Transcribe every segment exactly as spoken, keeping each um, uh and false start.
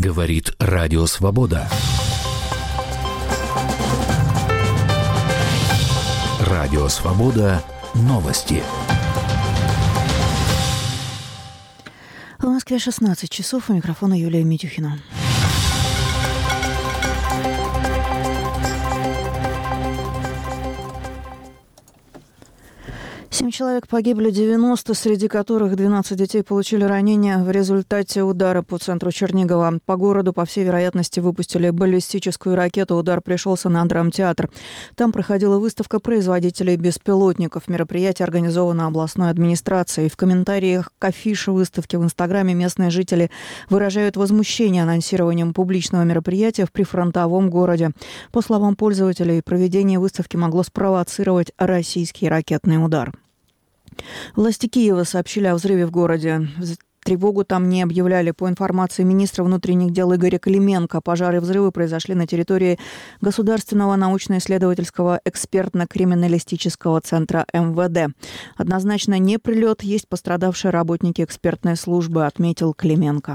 Говорит Радио Свобода. Радио Свобода. Новости. В Москве шестнадцать часов. У микрофона Юлия Митюхина. Семь человек погибли, девяносто, среди которых двенадцать детей получили ранения в результате удара по центру Чернигова. По городу, по всей вероятности, выпустили баллистическую ракету. Удар пришелся на драмтеатр. Там проходила выставка производителей беспилотников. Мероприятие организовано областной администрацией. В комментариях к афише выставки в Инстаграме местные жители выражают возмущение анонсированием публичного мероприятия в прифронтовом городе. По словам пользователей, проведение выставки могло спровоцировать российский ракетный удар. Власти Киева сообщили о взрыве в городе. Тревогу там не объявляли. По информации министра внутренних дел Игоря Клименко, пожары и взрывы произошли на территории Государственного научно-исследовательского экспертно-криминалистического центра эм вэ дэ. Однозначно не прилет, есть пострадавшие работники экспертной службы, отметил Клименко.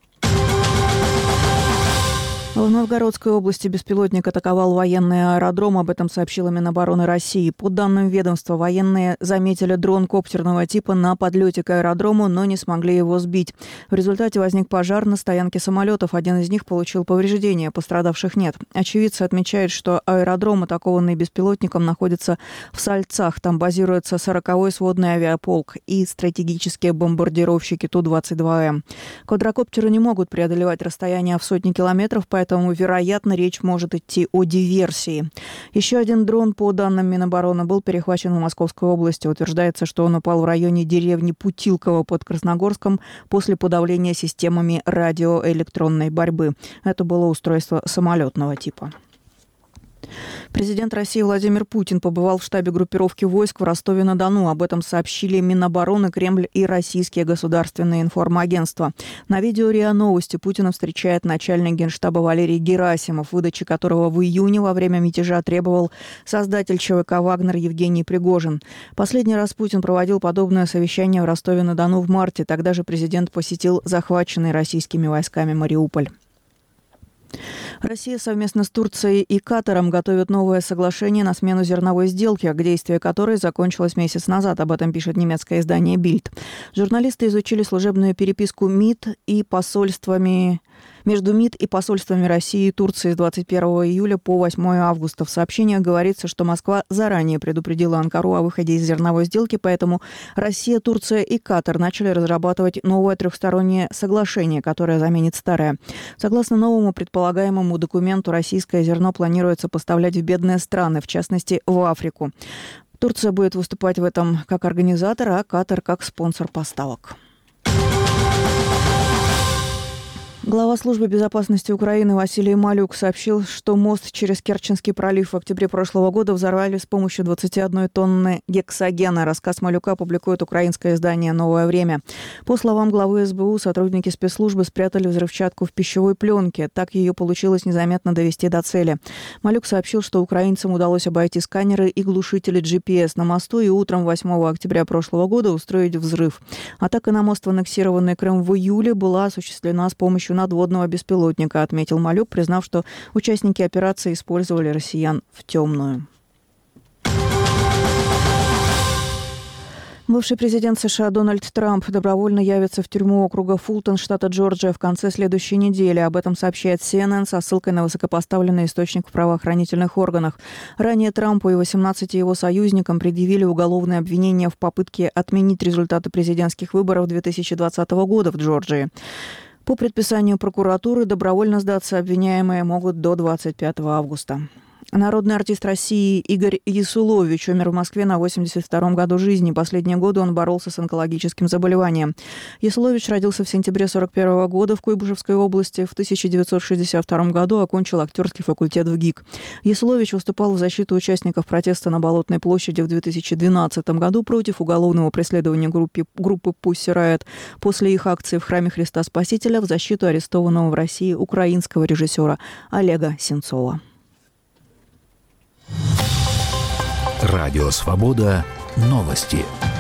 В Новгородской области беспилотник атаковал военный аэродром. Об этом сообщила Минобороны России. По данным ведомства, военные заметили дрон коптерного типа на подлете к аэродрому, но не смогли его сбить. В результате возник пожар на стоянке самолетов. Один из них получил повреждения, пострадавших нет. Очевидцы отмечают, что аэродром, атакованный беспилотником, находится в Сальцах. Там базируется сороковой сводный авиаполк и стратегические бомбардировщики Ту двадцать два эм. Квадрокоптеры не могут преодолевать расстояние в сотни километров, поэтому Поэтому, вероятно, речь может идти о диверсии. Еще один дрон, по данным Минобороны, был перехвачен в Московской области. Утверждается, что он упал в районе деревни Путилково под Красногорском после подавления системами радиоэлектронной борьбы. Это было устройство самолетного типа. Президент России Владимир Путин побывал в штабе группировки войск в Ростове-на-Дону. Об этом сообщили Минобороны, Кремль и российские государственные информагентства. На видео РИА Новости Путина встречает начальник Генштаба Валерий Герасимов, выдачи которого в июне во время мятежа требовал создатель ЧВК «Вагнер» Евгений Пригожин. Последний раз Путин проводил подобное совещание в Ростове-на-Дону в марте. Тогда же президент посетил захваченный российскими войсками Мариуполь. Россия совместно с Турцией и Катаром готовит новое соглашение на смену зерновой сделки, действие которой закончилось месяц назад. Об этом пишет немецкое издание «Бильд». Журналисты изучили служебную переписку МИД и посольствами... между МИД и посольствами России и Турции с двадцать первого июля по восьмое августа. В сообщениях говорится, что Москва заранее предупредила Анкару о выходе из зерновой сделки, поэтому Россия, Турция и Катар начали разрабатывать новое трехстороннее соглашение, которое заменит старое. Согласно новому предполагаемому документу, российское зерно планируется поставлять в бедные страны, в частности, в Африку. Турция будет выступать в этом как организатор, а Катар как спонсор поставок. Глава службы безопасности Украины Василий Малюк сообщил, что мост через Керченский пролив в октябре прошлого года взорвали с помощью двадцати одной тонны гексогена. Рассказ Малюка публикует украинское издание «Новое время». По словам главы эс бэ у, сотрудники спецслужбы спрятали взрывчатку в пищевой пленке. Так ее получилось незаметно довести до цели. Малюк сообщил, что украинцам удалось обойти сканеры и глушители джи пи эс на мосту и утром восьмого октября прошлого года устроить взрыв. Атака на мост в аннексированный Крым в июле была осуществлена с помощью надводного беспилотника, отметил Малюк, признав, что участники операции использовали россиян в темную. Бывший президент США Дональд Трамп добровольно явится в тюрьму округа Фултон, штата Джорджия, в конце следующей недели. Об этом сообщает си эн эн со ссылкой на высокопоставленный источник в правоохранительных органах. Ранее Трампу и восемнадцати его союзникам предъявили уголовное обвинение в попытке отменить результаты президентских выборов две тысячи двадцатого года в Джорджии. По предписанию прокуратуры добровольно сдаться обвиняемые могут до двадцать пятого августа. Народный артист России Игорь Ясулович умер в Москве на восемьдесят втором году жизни. Последние годы он боролся с онкологическим заболеванием. Ясулович родился в сентябре сорок первого года в Куйбышевской области. В тысяча девятьсот шестьдесят втором году окончил актерский факультет в ГИК. Ясулович выступал в защиту участников протеста на Болотной площади в две тысячи двенадцатом году против уголовного преследования группы, группы Pussy Riot после их акции в Храме Христа Спасителя в защиту арестованного в России украинского режиссера Олега Сенцова. Радио Свобода. Новости.